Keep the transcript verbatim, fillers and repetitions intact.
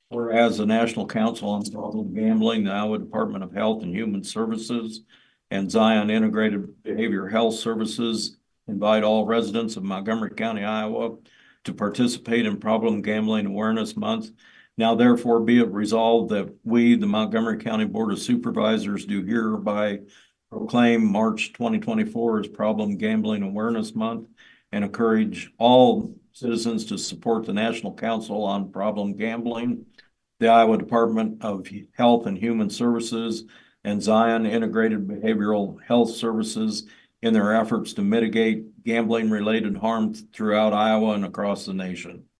Whereas the National Council on Problem Gambling, the Iowa Department of Health and Human Services, and Zion Integrated Behavioral Health Services invite all residents of Montgomery County, Iowa to participate in Problem Gambling Awareness Month. Now therefore be it resolved that we, the Montgomery County Board of Supervisors, do hereby proclaim March twenty twenty-four as Problem Gambling Awareness Month and encourage all citizens to support the National Council on Problem Gambling, the Iowa Department of Health and Human Services, and Zion Integrated Behavioral Health Services in their efforts to mitigate gambling-related harm throughout Iowa and across the nation.